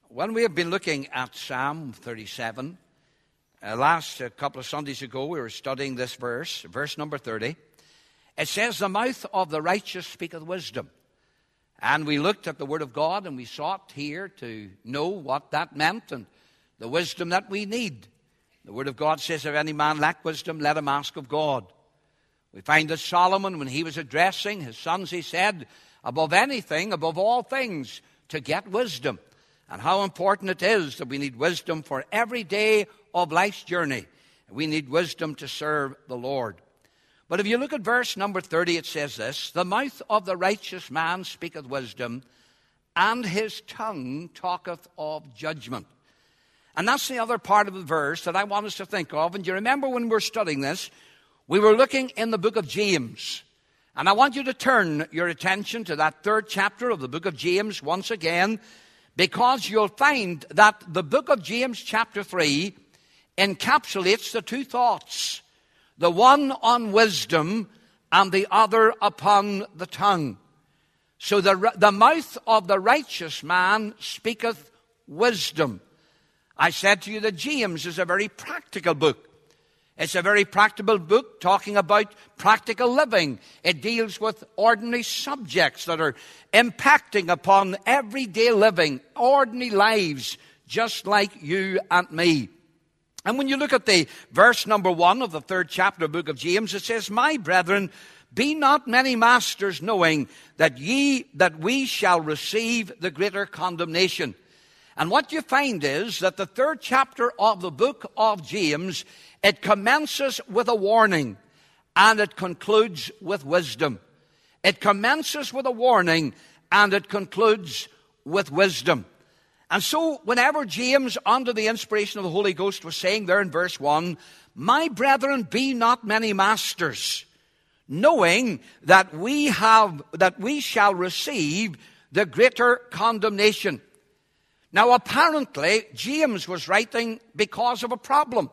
When we have been looking at Psalm 37, last couple of Sundays ago we were studying this verse number 30. It says, "The mouth of the righteous speaketh wisdom." And we looked at the Word of God and we sought here to know what that meant and the wisdom that we need. The Word of God says, "If any man lack wisdom, let him ask of God." We find that Solomon, when he was addressing his sons, he said, above anything, above all things, to get wisdom. And how important it is that we need wisdom for every day of life's journey. We need wisdom to serve the Lord. But if you look at verse number 30, it says this, "The mouth of the righteous man speaketh wisdom, and his tongue talketh of judgment." And that's the other part of the verse that I want us to think of. And you remember when we were studying this, we were looking in the book of James. And I want you to turn your attention to that 3rd chapter of the book of James once again, because you'll find that the book of James chapter 3 encapsulates the two thoughts, the one on wisdom and the other upon the tongue. So the mouth of the righteous man speaketh wisdom. I said to you that James is a very practical book. It's a very practical book talking about practical living. It deals with ordinary subjects that are impacting upon everyday living, ordinary lives, just like you and me. And when you look at the verse number 1 of the 3rd chapter of the book of James, it says, "My brethren, be not many masters, knowing that we shall receive the greater condemnation." And what you find is that the 3rd chapter of the book of James, it commences with a warning and it concludes with wisdom. It commences with a warning and it concludes with wisdom. And so whenever James, under the inspiration of the Holy Ghost, was saying there in verse 1, "My brethren, be not many masters, knowing that we shall receive the greater condemnation." Now apparently James was writing because of a problem.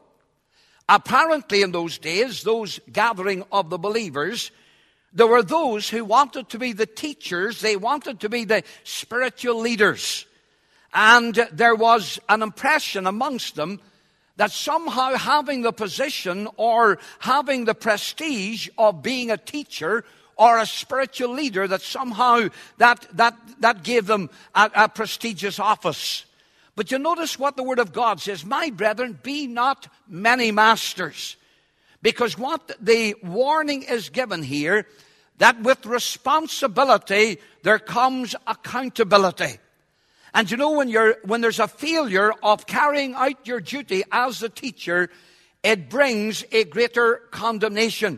Apparently in those days, those gathering of the believers, there were those who wanted to be the teachers, they wanted to be the spiritual leaders. And there was an impression amongst them that somehow having the position or having the prestige of being a teacher or a spiritual leader, that somehow that gave them a prestigious office. But you notice what the Word of God says, "My brethren, be not many masters." Because what the warning is given here, that with responsibility there comes accountability. And you know, when there's a failure of carrying out your duty as a teacher, it brings a greater condemnation.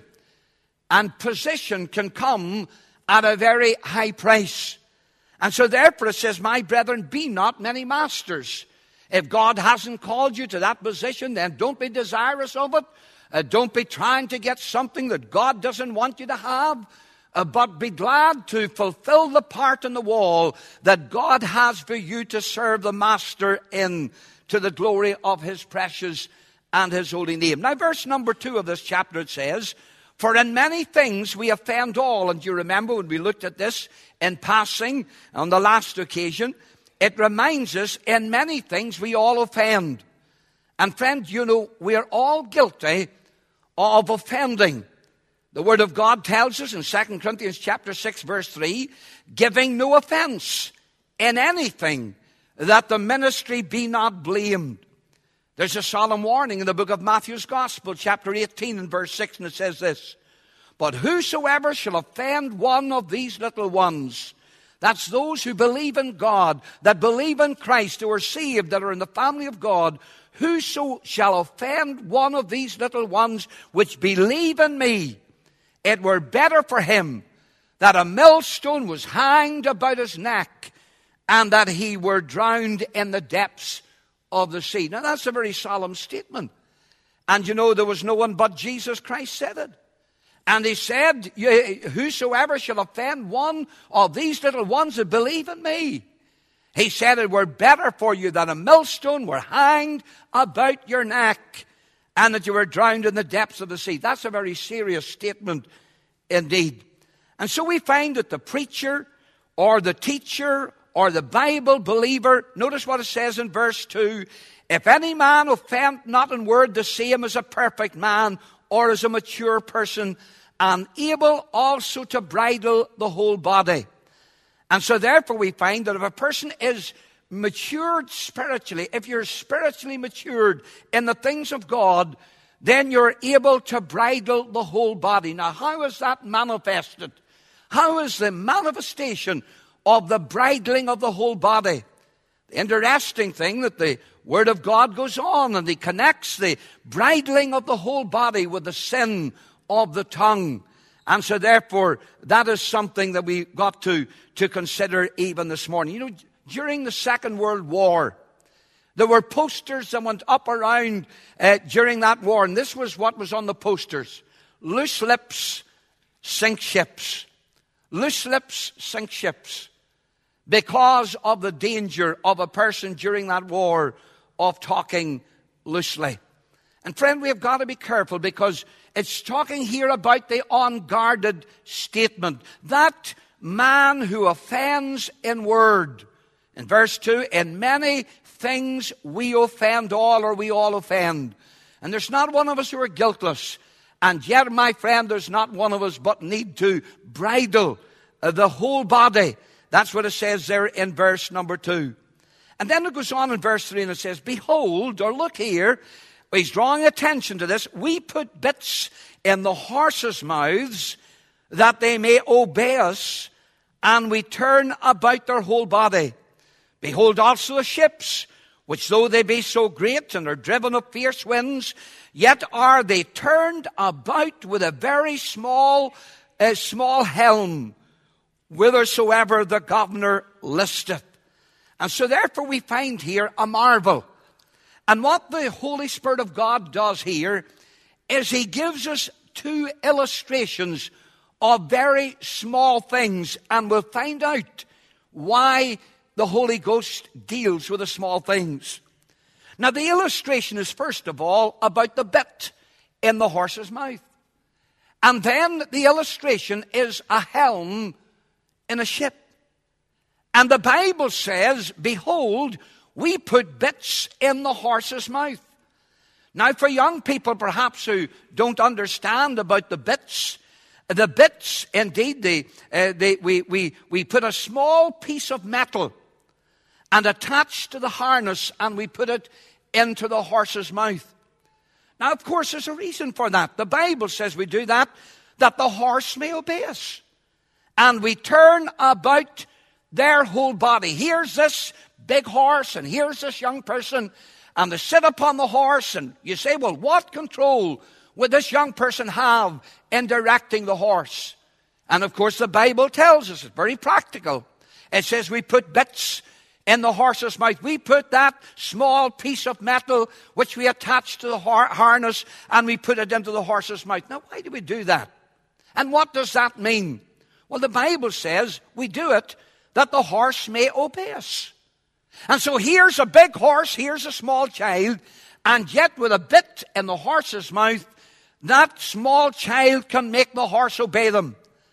And position can come at a very high price. And so therefore it says, "My brethren, be not many masters." If God hasn't called you to that position, then don't be desirous of it. Don't be trying to get something that God doesn't want you to have. But be glad to fulfill the part in the wall that God has for you to serve the Master in, to the glory of His precious and His holy name. Now verse number 2 of this chapter, it says, "For in many things we offend all." And you remember when we looked at this in passing on the last occasion, it reminds us in many things we all offend. And friend, you know, we are all guilty of offending. The Word of God tells us in 2 Corinthians chapter 6 verse 3, "Giving no offense in anything, that the ministry be not blamed." There's a solemn warning in the book of Matthew's Gospel, chapter 18 and verse 6, and it says this, "But whosoever shall offend one of these little ones," that's those who believe in God, that believe in Christ, who are saved, that are in the family of God, "Whoso shall offend one of these little ones which believe in me, it were better for him that a millstone was hanged about his neck, and that he were drowned in the depths of the sea." Now that's a very solemn statement. And you know, there was no one but Jesus Christ said it. And He said, "Whosoever shall offend one of these little ones that believe in me," He said, "it were better for you that a millstone were hanged about your neck, and that you were drowned in the depths of the sea." That's a very serious statement indeed. And so we find that the preacher or the teacher or the Bible believer, notice what it says in verse 2. If any man offend not in word, the same as a perfect man, or as a mature person, and able also to bridle the whole body. And so therefore we find that if a person is matured spiritually, if you're spiritually matured in the things of God, then you're able to bridle the whole body. Now, how is that manifested? How is the manifestation of the bridling of the whole body? The interesting thing that the Word of God goes on and he connects the bridling of the whole body with the sin of the tongue. And so therefore, that is something that we got to consider even this morning. You know, during the Second World War, there were posters that went up around during that war, and this was what was on the posters. Loose lips sink ships. Loose lips sink ships. Because of the danger of a person during that war of talking loosely. And friend, we have got to be careful, because it's talking here about the unguarded statement. That man who offends in word. In verse 2, in many things we offend all, or we all offend. And there's not one of us who are guiltless. And yet, my friend, there's not one of us but need to bridle the whole body. That's what it says there in verse number 2. And then it goes on in verse 3 and it says, behold, or look here, he's drawing attention to this. We put bits in the horses' mouths that they may obey us, and we turn about their whole body. Behold also the ships, which though they be so great and are driven of fierce winds, yet are they turned about with a very small helm, whithersoever the governor listeth. And so therefore we find here a marvel. And what the Holy Spirit of God does here is he gives us two illustrations of very small things, and we'll find out why the Holy Ghost deals with the small things. Now the illustration is first of all about the bit in the horse's mouth. And then the illustration is a helm in a ship. And the Bible says, behold, we put bits in the horse's mouth. Now, for young people perhaps who don't understand about the bits indeed, we put a small piece of metal and attach to the harness, and we put it into the horse's mouth. Now, of course, there's a reason for that. The Bible says we do that the horse may obey us. And we turn about their whole body. Here's this big horse, and here's this young person, and they sit upon the horse, and you say, well, what control would this young person have in directing the horse? And of course, the Bible tells us it's very practical. It says we put bits in the horse's mouth. We put that small piece of metal which we attach to the harness, and we put it into the horse's mouth. Now, why do we do that? And what does that mean? Well, the Bible says we do it that the horse may obey us. And so here's a big horse, here's a small child, and yet with a bit in the horse's mouth, that small child can make the horse obey them.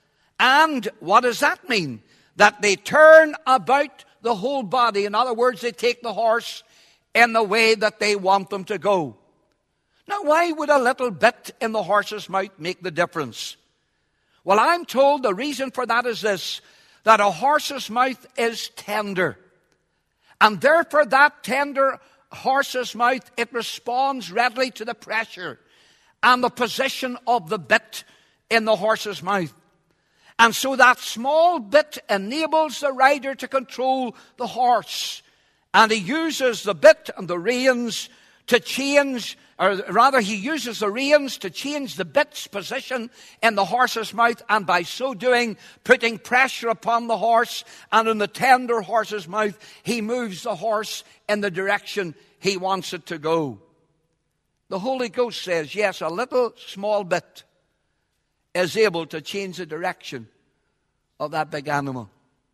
And what does that mean? That they turn about the whole body. In other words, they take the horse in the way that they want them to go. Now, why would a little bit in the horse's mouth make the difference? Well, I'm told the reason for that is this, that a horse's mouth is tender. And therefore that tender horse's mouth, it responds readily to the pressure and the position of the bit in the horse's mouth. And so that small bit enables the rider to control the horse. And he uses the bit and the reins to change, or rather he uses the reins to change the bit's position in the horse's mouth, and by so doing, putting pressure upon the horse, and in the tender horse's mouth, he moves the horse in the direction he wants it to go. The Holy Ghost says, yes, a little small bit is able to change the direction of that big animal.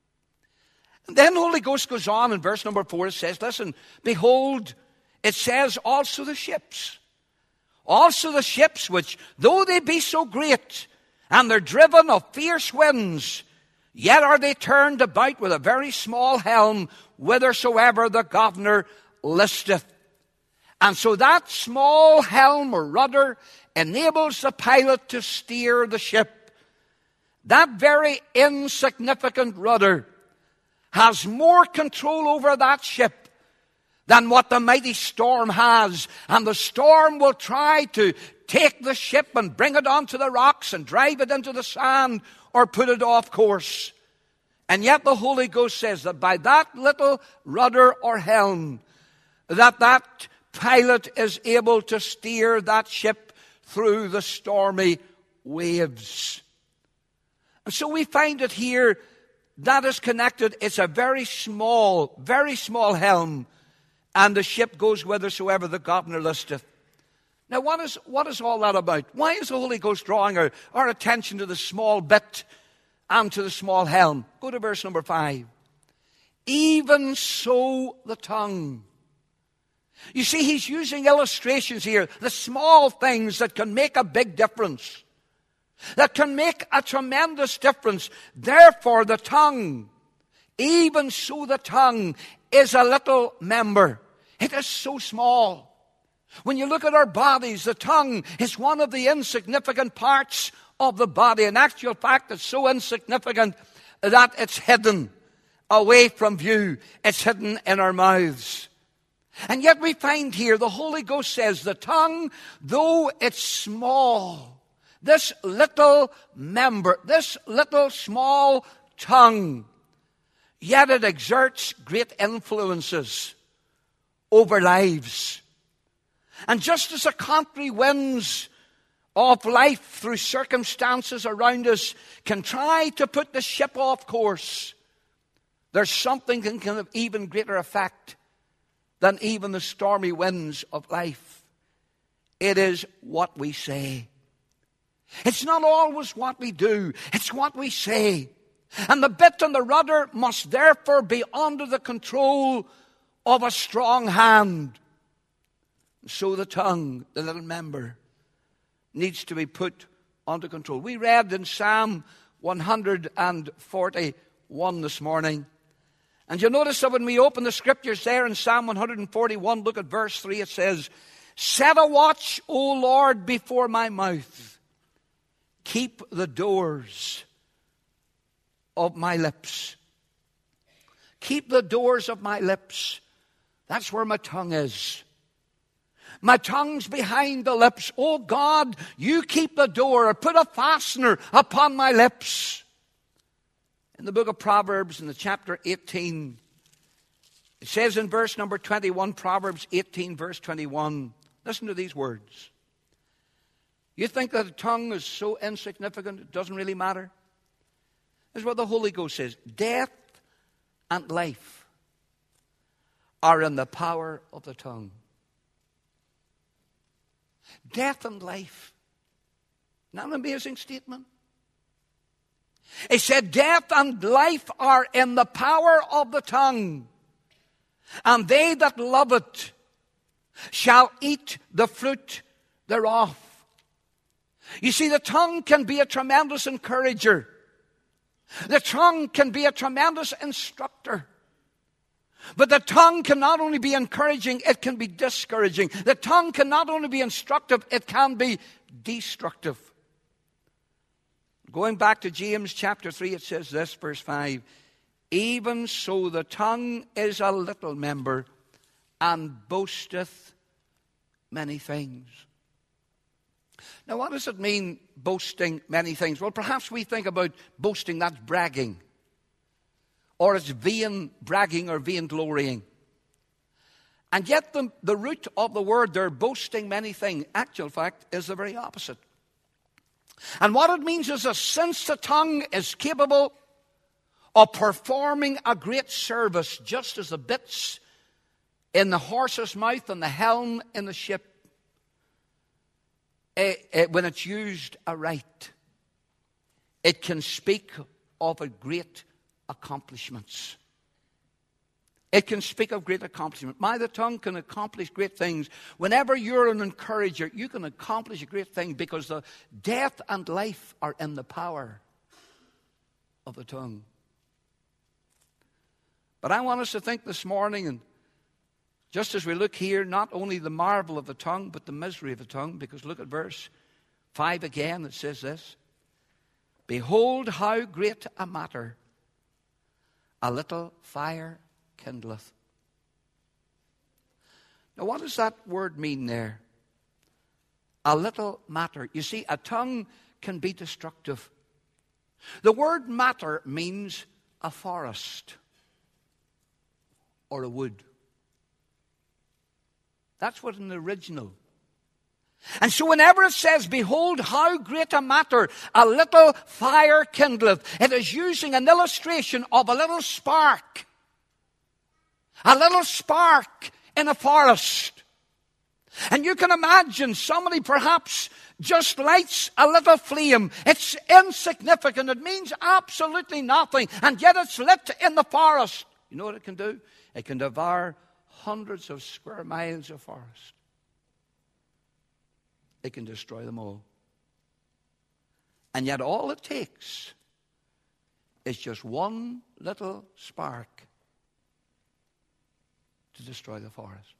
And then the Holy Ghost goes on in verse number 4, it says, listen, behold, it says also the ships. Also the ships which, though they be so great, and they're driven of fierce winds, Yet are they turned about with a very small helm, whithersoever the governor listeth. And so that small helm or rudder enables the pilot to steer the ship. That very insignificant rudder has more control over that ship than what the mighty storm has. And the storm will try to take the ship and bring it onto the rocks and drive it into the sand or put it off course. And yet the Holy Ghost says that by that little rudder or helm, that pilot is able to steer that ship through the stormy waves. And so we find it here that is connected. It's a very small helm, and the ship goes whithersoever the governor listeth. Now, what is all that about? Why is the Holy Ghost drawing our attention to the small bit and to the small helm? Go to verse number 5. Even so the tongue. You see, he's using illustrations here, the small things that can make a big difference, that can make a tremendous difference. Therefore, the tongue, even so the tongue, is a little member. It is so small. When you look at our bodies, the tongue is one of the insignificant parts of the body. In actual fact, it's so insignificant that it's hidden away from view. It's hidden in our mouths. And yet we find here the Holy Ghost says the tongue, though it's small, this little member, this little small tongue, yet it exerts great influences over lives. And just as the contrary winds of life through circumstances around us can try to put the ship off course, there's something that can have even greater effect than even the stormy winds of life. It is what we say. It's not always what we do. It's what we say. And the bit and the rudder must therefore be under the control of a strong hand. So the tongue, the little member, needs to be put under control. We read in Psalm 141 this morning. And you'll notice that when we open the scriptures there in Psalm 141, look at verse 3, it says, Set a watch, O Lord, before my mouth. Keep the doors of my lips. Keep the doors of my lips. That's where my tongue is. My tongue's behind the lips. Oh God, you keep the door, or put a fastener upon my lips. In the book of Proverbs, in the chapter 18, it says in verse number 21, Proverbs 18, verse 21, listen to these words. You think that the tongue is so insignificant, it doesn't really matter? This is what the Holy Ghost says. Death and life are in the power of the tongue. Death and life. Not an amazing statement? It said, death and life are in the power of the tongue, and they that love it shall eat the fruit thereof. You see, the tongue can be a tremendous encourager. The tongue can be a tremendous instructor. But the tongue can not only be encouraging, it can be discouraging. The tongue can not only be instructive, it can be destructive. Going back to James chapter 3, it says this, verse 5, Even so the tongue is a little member, and boasteth many things. Now, what does it mean, boasting many things? Well, perhaps we think about boasting, that's bragging. Or it's vain bragging or vain glorying. And yet the root of the word there, boasting many things, actual fact, is the very opposite. And what it means is that since the tongue is capable of performing a great service, just as the bits in the horse's mouth and the helm in the ship, when it's used aright, it can speak of a great accomplishments. It can speak of great accomplishment. The tongue can accomplish great things. Whenever you're an encourager, you can accomplish a great thing because the death and life are in the power of the tongue. But I want us to think this morning, and just as we look here, not only the marvel of the tongue, but the misery of the tongue, because look at verse 5 again. It says this: Behold how great a matter a little fire kindleth. Now what does that word mean there? A little matter. You see, a tongue can be destructive. The word matter means a forest or a wood. That's what in the original. And so whenever it says, behold how great a matter a little fire kindleth, it is using an illustration of a little spark. A little spark in a forest. And you can imagine somebody perhaps just lights a little flame. It's insignificant. It means absolutely nothing. And yet it's lit in the forest. You know what it can do? It can devour hundreds of square miles of forest. It can destroy them all. And yet all it takes is just one little spark to destroy the forest.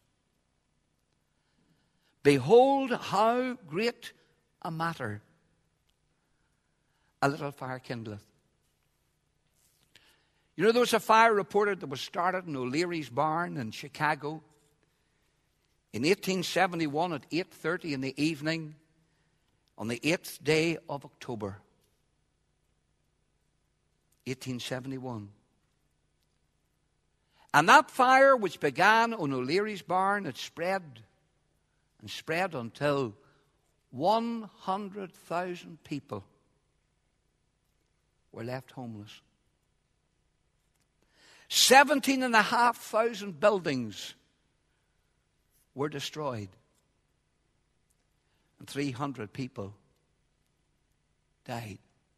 Behold how great a matter a little fire kindleth. You know, there was a fire reported that was started in O'Leary's barn in Chicago in 1871 at 8:30 in the evening on the 8th day of October. 1871. And that fire which began on O'Leary's barn, it spread and spread until 100,000 people were left homeless. 17,500 buildings were destroyed. And 300 people died.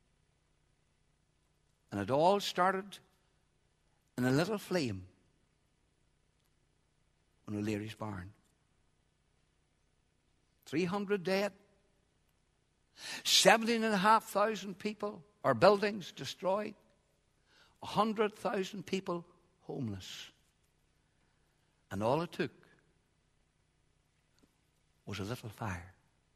And it all started in a little flame on O'Leary's barn. 300 dead. 17,500 people or buildings destroyed. 100,000 people homeless. And all it took was a little fire.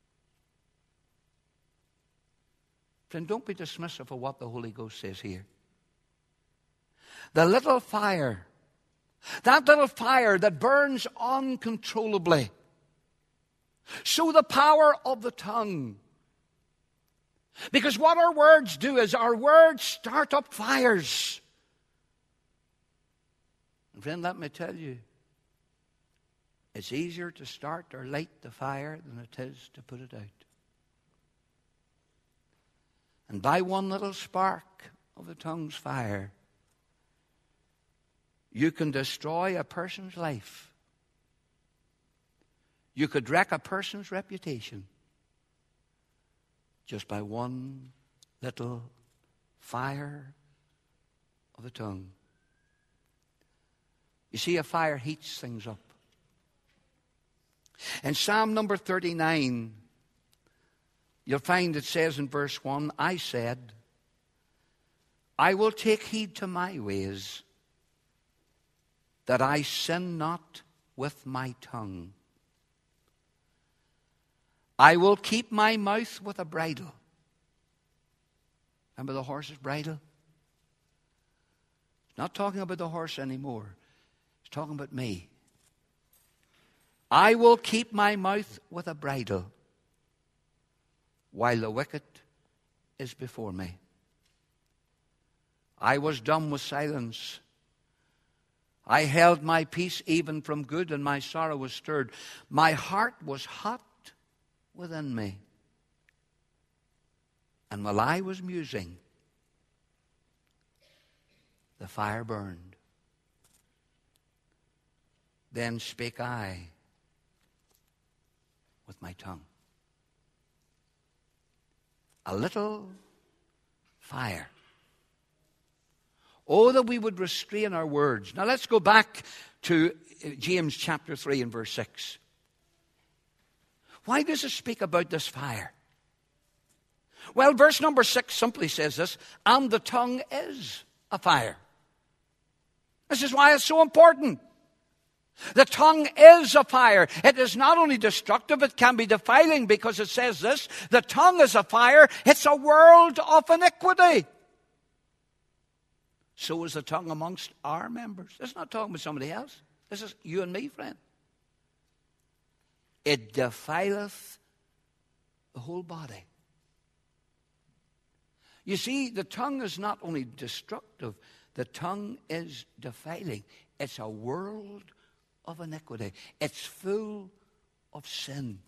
Friend, don't be dismissive of what the Holy Ghost says here. The little fire, that little fire that burns uncontrollably. So the power of the tongue. Because what our words do is our words start up fires. And friend, let me tell you, it's easier to start or light the fire than it is to put it out. And by one little spark of the tongue's fire, you can destroy a person's life. You could wreck a person's reputation just by one little fire of the tongue. You see, a fire heats things up. In Psalm number 39, you'll find it says in verse 1, I said, I will take heed to my ways, that I sin not with my tongue. I will keep my mouth with a bridle. Remember the horse's bridle? It's not talking about the horse anymore. It's talking about me. I will keep my mouth with a bridle while the wicked is before me. I was dumb with silence. I held my peace even from good, and my sorrow was stirred. My heart was hot within me. And while I was musing, the fire burned. Then spake I with my tongue. A little fire. Oh, that we would restrain our words. Now let's go back to James chapter 3 and verse 6. Why does it speak about this fire? Well, verse number 6 simply says this, and the tongue is a fire. This is why it's so important. The tongue is a fire. It is not only destructive, it can be defiling, because it says this: the tongue is a fire. It's a world of iniquity. So is the tongue amongst our members. It's not talking about somebody else. This is you and me, friend. It defileth the whole body. You see, the tongue is not only destructive, the tongue is defiling. It's a world of iniquity. It's full of sin.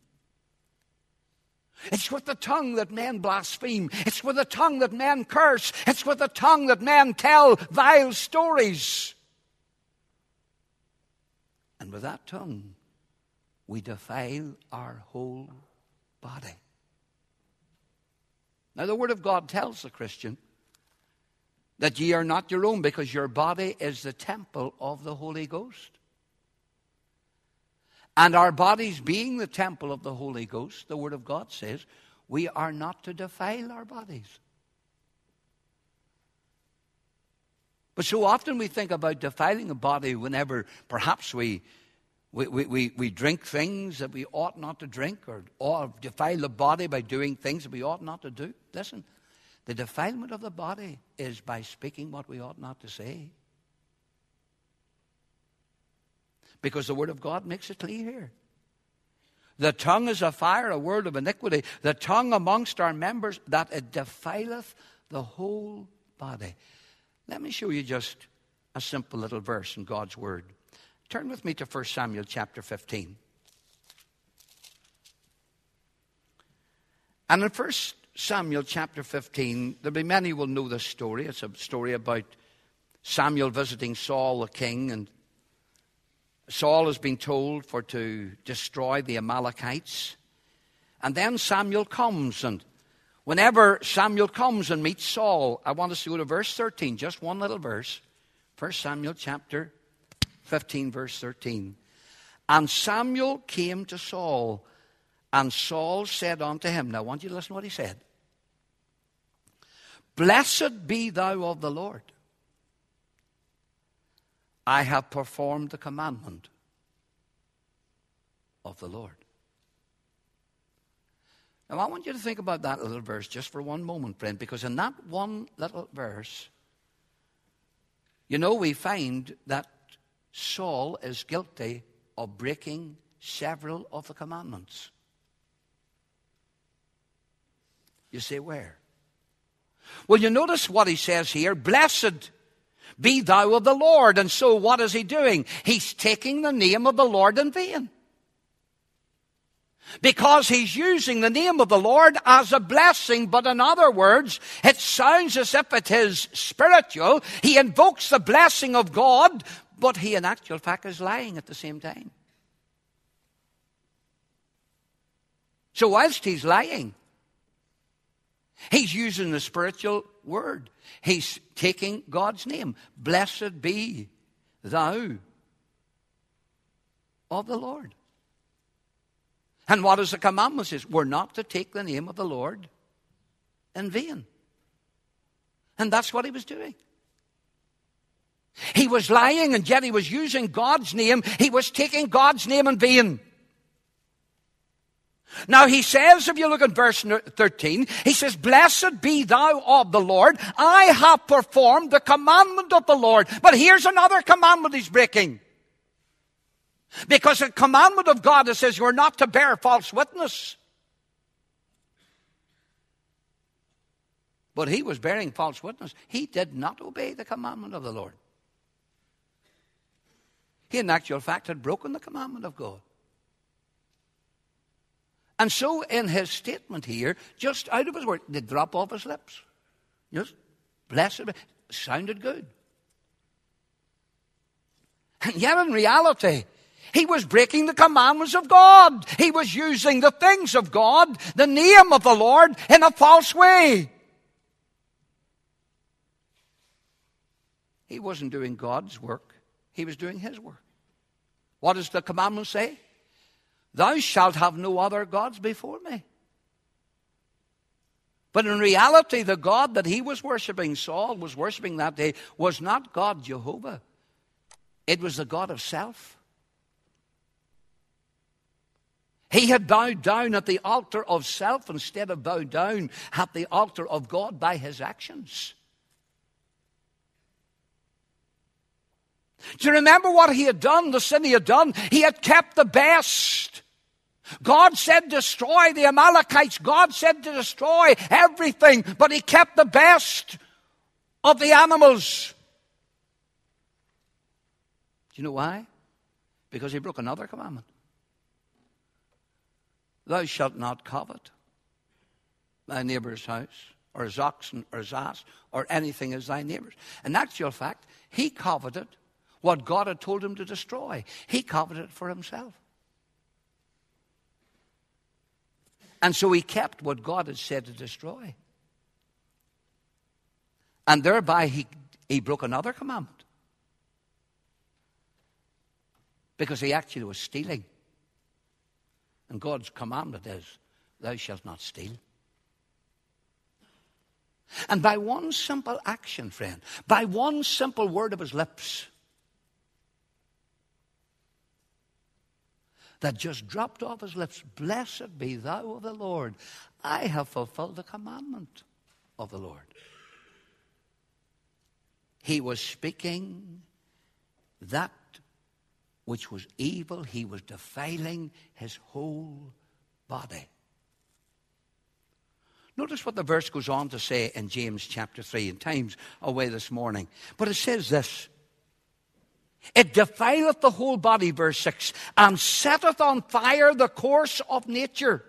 It's with the tongue that men blaspheme. It's with the tongue that men curse. It's with the tongue that men tell vile stories. And with that tongue, we defile our whole body. Now, the Word of God tells the Christian that ye are not your own, because your body is the temple of the Holy Ghost. And our bodies being the temple of the Holy Ghost, the Word of God says, we are not to defile our bodies. But so often we think about defiling a body whenever perhaps we drink things that we ought not to drink, or defile the body by doing things that we ought not to do. Listen, the defilement of the body is by speaking what we ought not to say. Because the Word of God makes it clear here. The tongue is a fire, a world of iniquity. The tongue amongst our members, that it defileth the whole body. Let me show you just a simple little verse in God's Word. Turn with me to 1 Samuel chapter 15. And in 1 Samuel chapter 15, there'll be many who will know this story. It's a story about Samuel visiting Saul the king, and Saul has been told to destroy the Amalekites. And then Samuel comes, and whenever Samuel comes and meets Saul, I want us to go to verse 13, just one little verse. 1 Samuel chapter 15, verse 13. And Samuel came to Saul, and Saul said unto him, now I want you to listen to what he said. Blessed be thou of the Lord. I have performed the commandment of the Lord. Now I want you to think about that little verse just for one moment, friend, because in that one little verse, we find that Saul is guilty of breaking several of the commandments. You say, where? Well, you notice what he says here. Blessed be thou of the Lord. And so what is he doing? He's taking the name of the Lord in vain. Because he's using the name of the Lord as a blessing, but in other words, it sounds as if it is spiritual. He invokes the blessing of God, but he in actual fact is lying at the same time. So whilst he's lying, he's using the spiritual word. He's taking God's name. Blessed be thou of the Lord. And what is the commandment? It says we're not to take the name of the Lord in vain. And that's what he was doing. He was lying, and yet he was using God's name. He was taking God's name in vain. Now he says, if you look at verse 13, he says, blessed be thou of the Lord. I have performed the commandment of the Lord. But here's another commandment he's breaking. Because the commandment of God, it says you're not to bear false witness. But he was bearing false witness. He did not obey the commandment of the Lord. He in actual fact had broken the commandment of God. And so in his statement here, just out of his word, they drop off his lips. Just, blessed be. Sounded good. And yet in reality, he was breaking the commandments of God. He was using the things of God, the name of the Lord, in a false way. He wasn't doing God's work. He was doing his work. What does the commandment say? Thou shalt have no other gods before me. But in reality, the God that he was worshiping, Saul was worshiping that day, was not God Jehovah. It was the god of self. He had bowed down at the altar of self instead of bowed down at the altar of God by his actions. Do you remember what he had done, the sin he had done? He had kept the best. God said destroy the Amalekites. God said to destroy everything, but he kept the best of the animals. Do you know why? Because he broke another commandment. Thou shalt not covet thy neighbor's house, or his oxen, or his ass, or anything as thy neighbor's. In actual fact, he coveted what God had told him to destroy. He coveted it for himself. And so he kept what God had said to destroy. And thereby he broke another commandment. Because he actually was stealing. And God's commandment is, thou shalt not steal. And by one simple action, friend, by one simple word of his lips, that just dropped off his lips, blessed be thou of the Lord. I have fulfilled the commandment of the Lord. He was speaking that which was evil. He was defiling his whole body. Notice what the verse goes on to say in James chapter 3. And time's away this morning. But it says this. It defileth the whole body, verse 6, and setteth on fire the course of nature.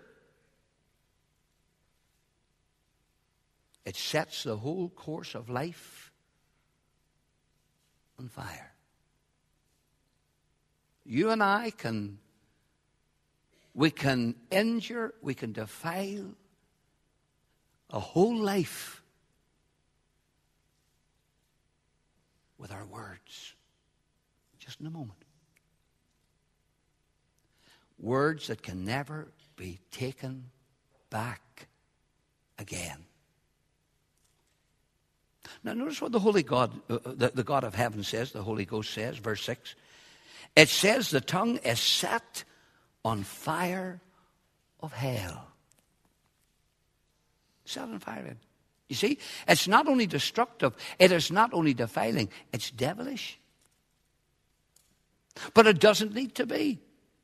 It sets the whole course of life on fire. You and I we can injure, we can defile a whole life with our words. Just in a moment. Words that can never be taken back again. Now notice what the Holy God, the God of heaven says, the Holy Ghost says, verse 6. It says the tongue is set on fire of hell. Set on fire. You see, it's not only destructive, it is not only defiling, it's devilish. But it doesn't need to be.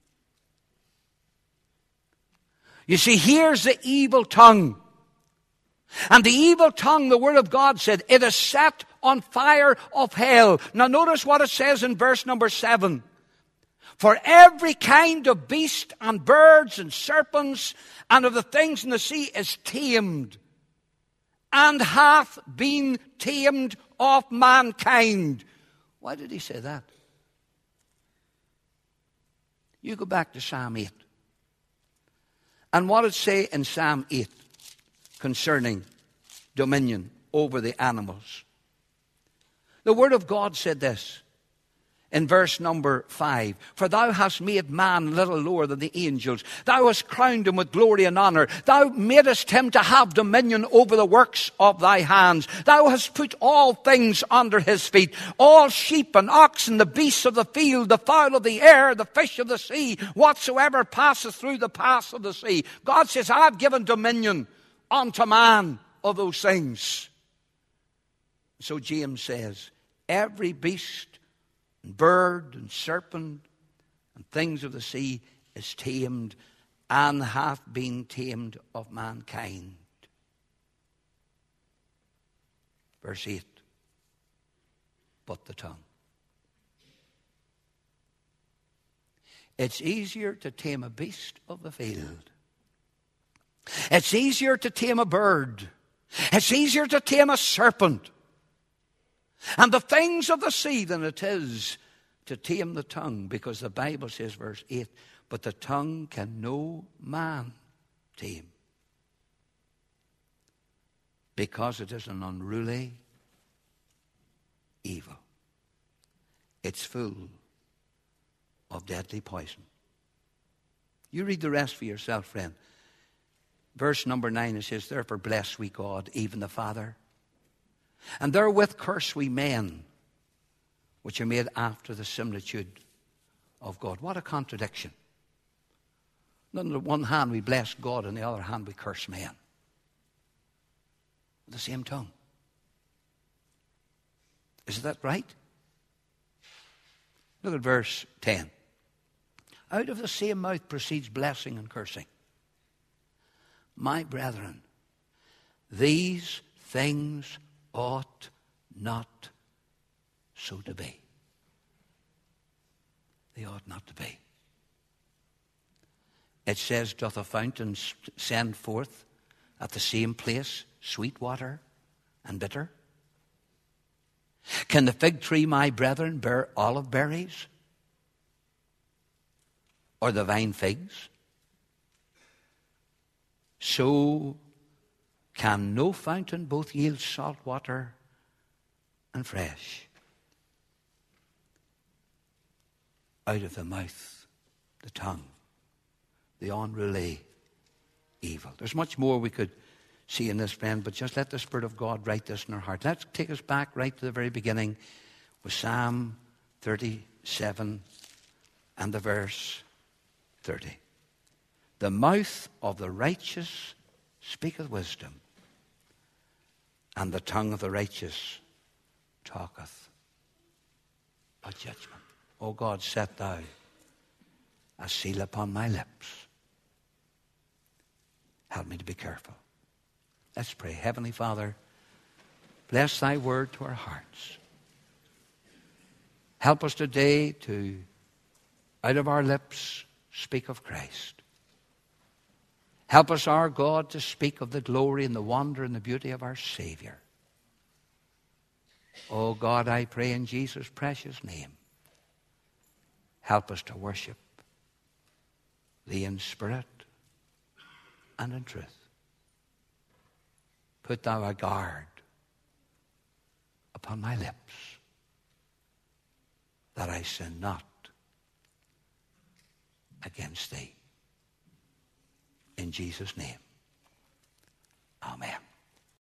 You see, here's the evil tongue. And the evil tongue, the Word of God said, it is set on fire of hell. Now notice what it says in verse number 7. For every kind of beast and birds and serpents and of the things in the sea is tamed and hath been tamed of mankind. Why did he say that? You go back to Psalm 8. And what did it say in Psalm 8 concerning dominion over the animals? The Word of God said this in verse number 5. For thou hast made man a little lower than the angels. Thou hast crowned him with glory and honor. Thou madest him to have dominion over the works of thy hands. Thou hast put all things under his feet. All sheep and oxen, the beasts of the field, the fowl of the air, the fish of the sea, whatsoever passeth through the paths of the sea. God says, I've given dominion unto man of those things. So James says, every beast and bird and serpent and things of the sea is tamed and hath been tamed of mankind. Verse 8. But the tongue. It's easier to tame a beast of the field. It's easier to tame a bird. It's easier to tame a serpent and the things of the sea than it is to tame the tongue, because the Bible says, verse 8, but the tongue can no man tame, because it is an unruly evil. It's full of deadly poison. You read the rest for yourself, friend. Verse number 9, it says, therefore bless we God, even the Father, and therewith curse we men, which are made after the similitude of God. What a contradiction. On the one hand we bless God, on the other hand we curse men. With the same tongue. Is that right? Look at verse 10. Out of the same mouth proceeds blessing and cursing. My brethren, these things ought not so to be. They ought not to be. It says, doth a fountain send forth at the same place sweet water and bitter? Can the fig tree, my brethren, bear olive berries? Or the vine figs? So can no fountain both yield salt water and fresh? Out of the mouth, the tongue, the unruly evil. There's much more we could see in this, friend, but just let the Spirit of God write this in our heart. Let's take us back right to the very beginning with Psalm 37 and the verse 30. The mouth of the righteous speaketh wisdom, and the tongue of the righteous talketh of judgment. O God, set thou a seal upon my lips. Help me to be careful. Let's pray. Heavenly Father, bless thy word to our hearts. Help us today to, out of our lips, speak of Christ. Help us, our God, to speak of the glory and the wonder and the beauty of our Savior. Oh God, I pray in Jesus' precious name, help us to worship thee in spirit and in truth. Put thou a guard upon my lips, that I sin not against thee. In Jesus' name, amen.